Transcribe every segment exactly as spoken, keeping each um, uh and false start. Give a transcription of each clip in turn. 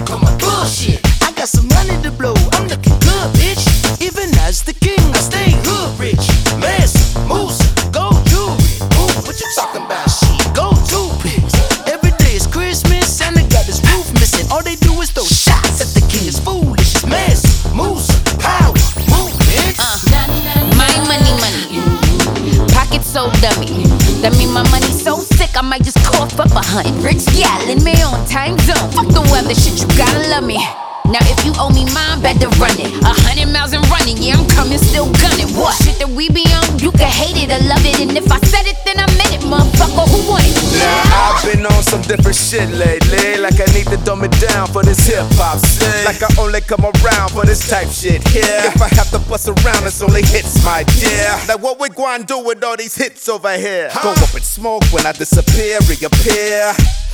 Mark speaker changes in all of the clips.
Speaker 1: back on my bullshit. I got some money to blow, I'm looking good, bitch. Even as the king, I stay hood rich. Massive, moose, gold jewelry. Ooh, what you talking about? Shit, gold toothpicks. Every day is Christmas, Santa got his roof missing. All they do is throw shots at the king. It's foolish, it's massive, moose, power, movements.
Speaker 2: Uh, my money, money. Pocket so dummy. That mean my money so sick, I might just cough up a hunt. Rich gal in my own time zone. Fuck the weather, shit, you gotta love me. Now if you owe me mine, better run it. A hundred miles and running, yeah, I'm coming, still gunning. What shit that we be on, you can hate it or love it. And if I said it, then I meant it, motherfucker, who want it?
Speaker 3: Yeah, I've been on some different shit lately. Like I need to dumb it down for this hip-hop shit. Like I only come around for this type shit here. If I have to bust around, it's only hits, my dear. Like what we gwine do with all these hits over here? Go up in smoke when I disappear, reappear.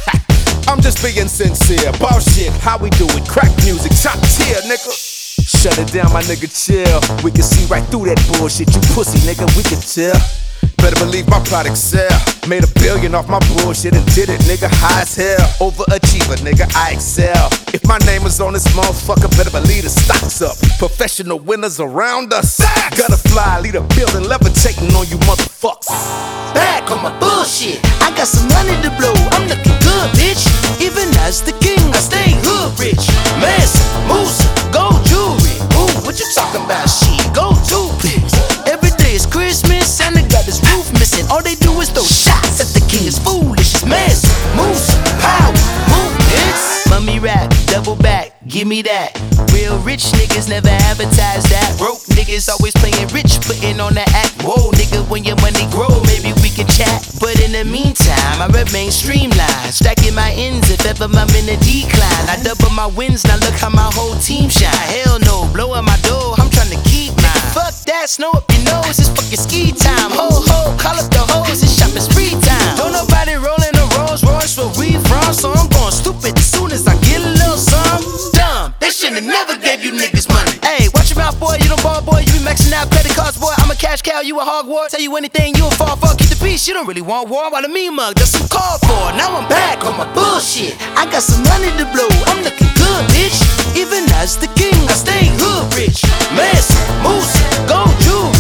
Speaker 3: I'm just being sincere, boss shit, how we do it, crack music, top tier, nigga. Shut it down, my nigga, chill. We can see right through that bullshit, you pussy, nigga, we can tell. Better believe my product sell. Made a billion off my bullshit and did it, nigga, high as hell. Overachiever, nigga, I excel. If my name is on this motherfucker, better believe the stock's up. Professional winners around us. Gotta fly, lead a building, levitating on you motherfuckers.
Speaker 1: Back on my bullshit. I got some money to blow, I'm looking good, bitch. Even as the king, I stay hood rich. Massive, moose, gold jewelry. Ooh, what you talking about? Shit, gold toothpicks. Every day is Christmas, Santa got his roof missing. All they do is throw shots at the king. It's foolish, it's massive, moose, power, movements. Mummy rap, double back, give me that. Real rich niggas never advertise that. Broke niggas always playing rich, putting on the act. Whoa, nigga, when your money grow, maybe we can chat. But in the meantime, I remain streamlined, stacking my ends if ever I'm in a decline. I double my wins, now look how my whole team shine. Hell no, blowing my door, I'm trying to keep mine. Fuck that, snow up your nose, it's fucking ski time. Ho ho, call up the hoes, it's shopping spree time. Don't nobody rollin' a Rolls Royce where we from, so I'm going stupid as soon as I get a little some. Dumb, they should've never gave you niggas money. Hey, watch your mouth, boy, you don't ball, boy, you be maxing out credit cards, boy. I'm a cash cow, you a Hogwarts. Tell you anything, you a fall for, keep the peace. You don't really want war, while the mean mug, that's some call for. Now I'm back on my bullshit. I got some money to blow, I'm looking good, bitch. Even as the king, I stay hood rich. Massive, moose, gold jewelry.